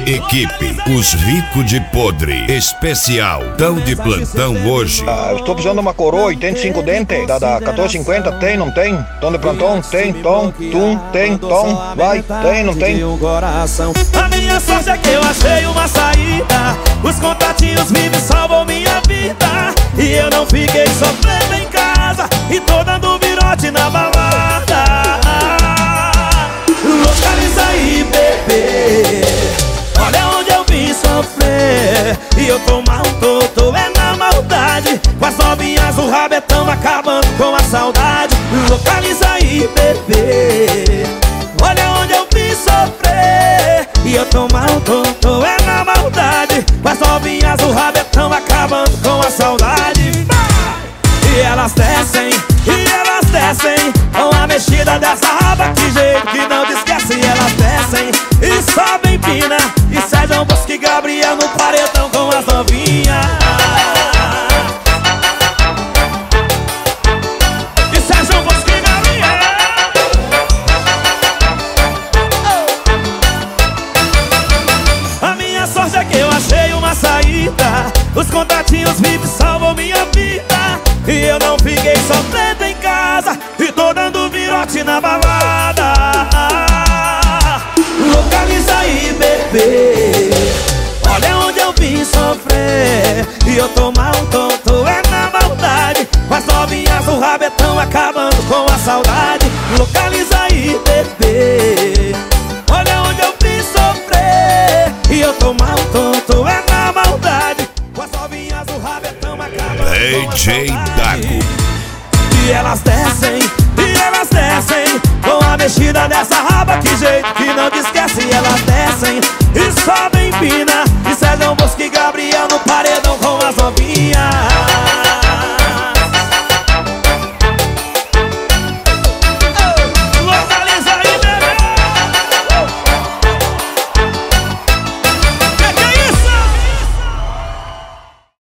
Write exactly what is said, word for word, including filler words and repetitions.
Equipe, os ricos de podre. Especial, tão de plantão hoje. Ah, eu estou precisando de uma coroa, oitenta e cinco dentes, da, da quatorze e cinquenta, tem, não tem? Tom de plantão, tem, tom, tum, tem, tom, vai, tem, não tem? A minha sorte é que eu achei uma saída, os contatinhos vivos salvam minha vida, e eu não fiquei sofrendo em casa, e tô dando virote na balada. Localiza aí, bebê, olha onde eu vim sofrer, e eu tô mal, tô, tô é na maldade, com as novinhas o rabetão acabando com a saudade. Localiza aí, bebê, olha onde eu vim sofrer, e eu tô mal, tô, tô é na maldade, com as novinhas o rabetão acabando com a saudade. E elas descem, e elas descem, com a mexida dessa raba, que jeito que não te esquece. E elas descem, e sobem pina, e Sérgio Bosco e Gabriel no paredão com as novinhas. E Sérgio Bosco e Gabriel. A minha sorte é que eu achei uma saída, os contatinhos vivos salvam minha vida, e eu não fiquei sofrendo em casa, e tô dando virote na balada. Localiza aí, bebê, olha onde eu vim sofrer, e eu tô mal, tô, tô é na maldade, com as novinhas o rabetão acabando com a saudade. Localiza aí, bebê, olha onde eu vim sofrer, e eu tô mal, tô, tô é na maldade, com as novinhas o rabetão acabando D J com a saudade. Dago. E elas descem,